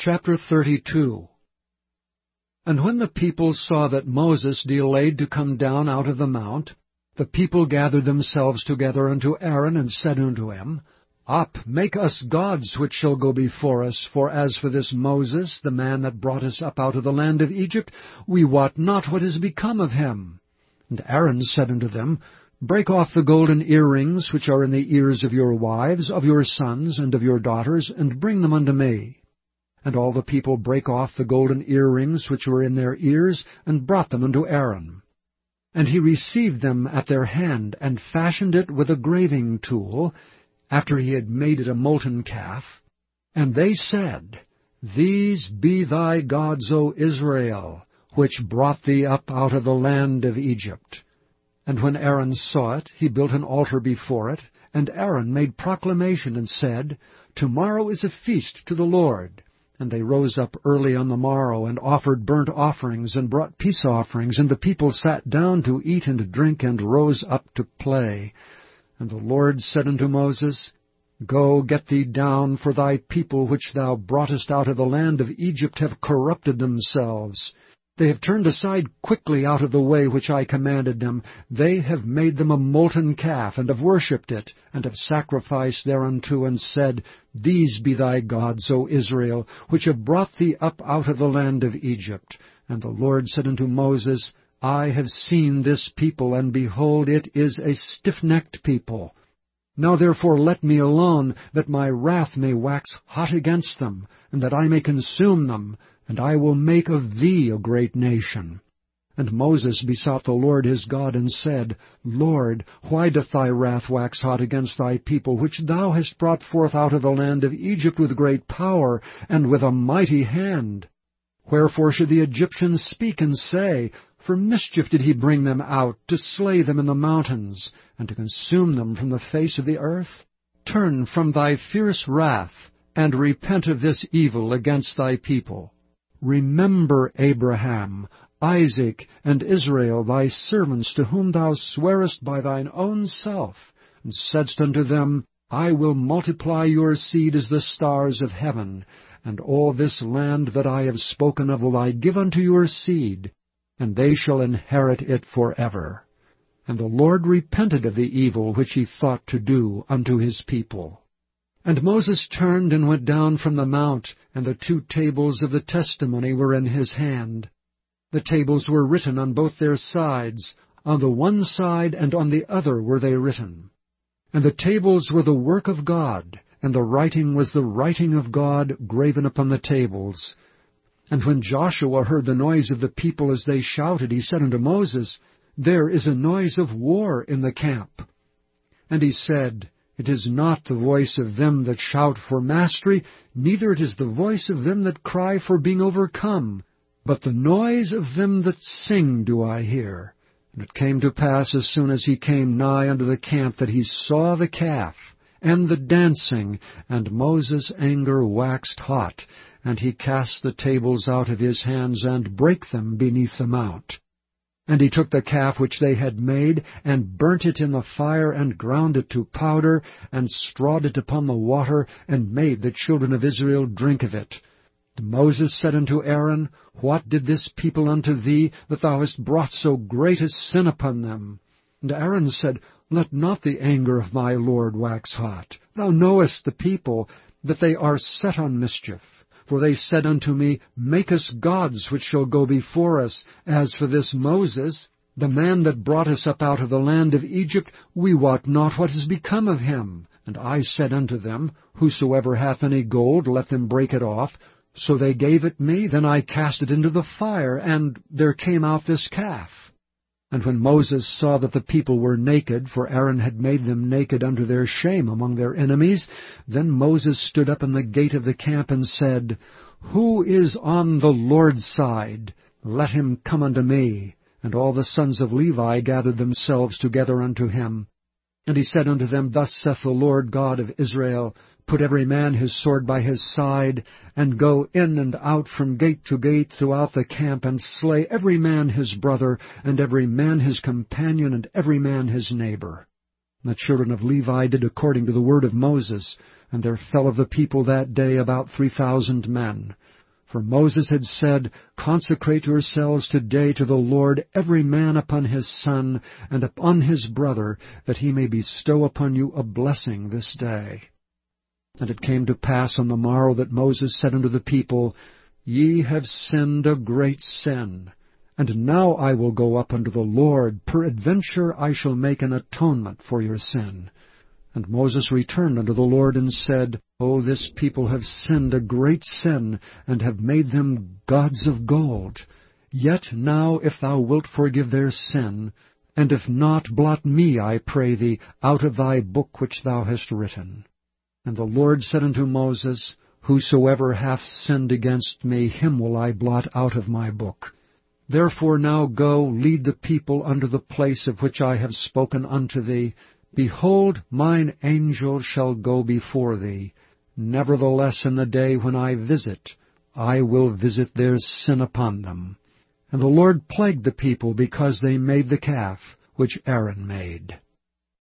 Chapter 32. And when the people saw that Moses delayed to come down out of the mount, the people gathered themselves together unto Aaron, and said unto him, Up, make us gods which shall go before us, for as for this Moses, the man that brought us up out of the land of Egypt, we wot not what is become of him. And Aaron said unto them, Break off the golden earrings which are in the ears of your wives, of your sons, and of your daughters, and bring them unto me. And all the people brake off the golden earrings which were in their ears, and brought them unto Aaron. And he received them at their hand, and fashioned it with a graving tool, after he had made it a molten calf. And they said, These be thy gods, O Israel, which brought thee up out of the land of Egypt. And when Aaron saw it, he built an altar before it, and Aaron made proclamation, and said, Tomorrow is a feast to the Lord. And they rose up early on the morrow, and offered burnt offerings, and brought peace offerings, and the people sat down to eat and drink, and rose up to play. And the Lord said unto Moses, Go, get thee down, for thy people which thou broughtest out of the land of Egypt have corrupted themselves. They have turned aside quickly out of the way which I commanded them. They have made them a molten calf, and have worshipped it, and have sacrificed thereunto, and said, These be thy gods, O Israel, which have brought thee up out of the land of Egypt. And the Lord said unto Moses, I have seen this people, and behold, it is a stiff-necked people. Now therefore let me alone, that my wrath may wax hot against them, and that I may consume them, and I will make of thee a great nation. And Moses besought the Lord his God, and said, Lord, why doth thy wrath wax hot against thy people, which thou hast brought forth out of the land of Egypt with great power, and with a mighty hand? Wherefore should the Egyptians speak and say, For mischief did he bring them out, to slay them in the mountains, and to consume them from the face of the earth? Turn from thy fierce wrath, and repent of this evil against thy people. Remember Abraham, Isaac, and Israel, thy servants, to whom thou swarest by thine own self, and saidst unto them, I will multiply your seed as the stars of heaven, and all this land that I have spoken of will I give unto your seed, and they shall inherit it forever. And the Lord repented of the evil which he thought to do unto his people. And Moses turned and went down from the mount, and the 2 tables of the testimony were in his hand. The tables were written on both their sides, on the one side and on the other were they written. And the tables were the work of God, and the writing was the writing of God graven upon the tables. And when Joshua heard the noise of the people as they shouted, he said unto Moses, There is a noise of war in the camp. And he said, It is not the voice of them that shout for mastery, neither it is the voice of them that cry for being overcome, but the noise of them that sing do I hear. And it came to pass, as soon as he came nigh unto the camp, that he saw the calf, and the dancing, and Moses' anger waxed hot, and he cast the tables out of his hands, and brake them beneath the mount. And he took the calf which they had made, and burnt it in the fire, and ground it to powder, and strawed it upon the water, and made the children of Israel drink of it. And Moses said unto Aaron, What did this people unto thee, that thou hast brought so great a sin upon them? And Aaron said, Let not the anger of my Lord wax hot. Thou knowest the people, that they are set on mischief. For they said unto me, Make us gods which shall go before us. As for this Moses, the man that brought us up out of the land of Egypt, we wot not what is become of him. And I said unto them, Whosoever hath any gold, let them break it off. So they gave it me, then I cast it into the fire, and there came out this calf. And when Moses saw that the people were naked, for Aaron had made them naked unto their shame among their enemies, then Moses stood up in the gate of the camp, and said, Who is on the Lord's side? Let him come unto me. And all the sons of Levi gathered themselves together unto him. And he said unto them, Thus saith the Lord God of Israel, Put every man his sword by his side, and go in and out from gate to gate throughout the camp, and slay every man his brother, and every man his companion, and every man his neighbor. And the children of Levi did according to the word of Moses, and there fell of the people that day about 3,000 men. For Moses had said, Consecrate yourselves today to the Lord, every man upon his son, and upon his brother, that he may bestow upon you a blessing this day. And it came to pass on the morrow that Moses said unto the people, Ye have sinned a great sin. And now I will go up unto the Lord, peradventure I shall make an atonement for your sin. And Moses returned unto the Lord, and said, O this people have sinned a great sin, and have made them gods of gold. Yet now, if thou wilt forgive their sin, and if not, blot me, I pray thee, out of thy book which thou hast written. And the Lord said unto Moses, Whosoever hath sinned against me, him will I blot out of my book. Therefore now go, lead the people unto the place of which I have spoken unto thee. Behold, mine angel shall go before thee. Nevertheless in the day when I will visit their sin upon them. And the Lord plagued the people because they made the calf which Aaron made.